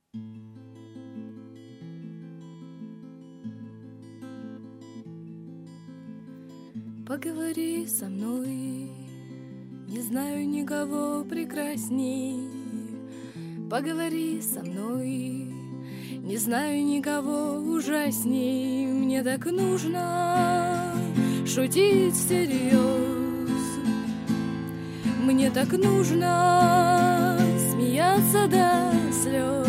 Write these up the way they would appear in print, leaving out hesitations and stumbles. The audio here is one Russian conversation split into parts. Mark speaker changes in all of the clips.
Speaker 1: Поговори со мной, не знаю никого прекрасней. Поговори со мной, не знаю никого ужасней. Мне так нужно шутить всерьез, мне так нужно смеяться до слез.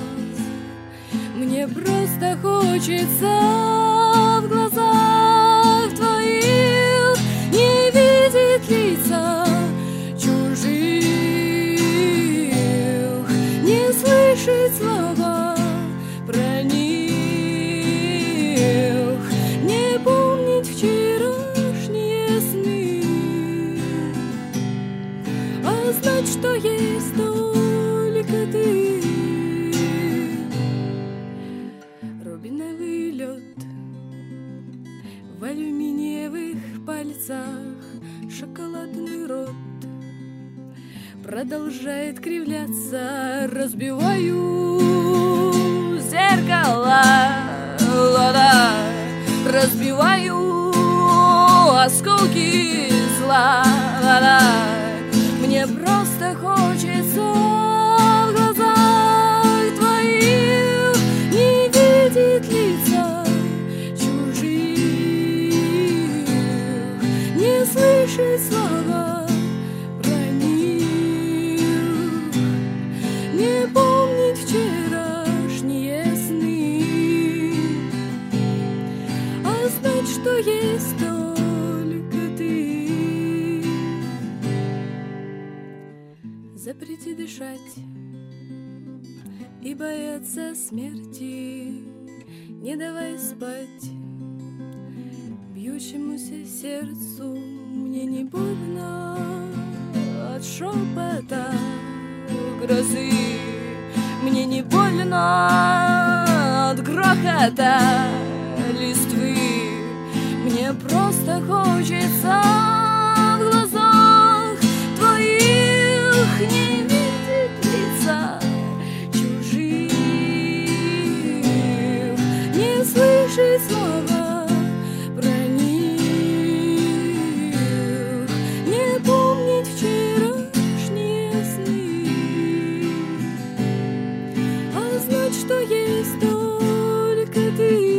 Speaker 1: Мне просто хочется в глазах твоих не видеть лица чужих, не слышать слова про них, не помнить вчерашние сны, а знать, что есть только ты. Рубиновый лед в алюминиевых пальцах, шоколадный рот продолжает кривляться. Разбиваю зеркало, разбиваю осколки зла. Мне просто хочется в глазах твоих не видеть лица чужих, не слышать слова про них, не помнить вчерашние сны, а знать, что есть только ты. Запрети дышать и бояться смерти, не давай спать бьющемуся сердцу. Мне не больно от шепота грозы, мне не больно от грохота листвы. Мне просто хочется в глазах твоих не видеть лица чужих, не слышать слова про них, не помнить вчерашние сны, а знать, что есть только ты.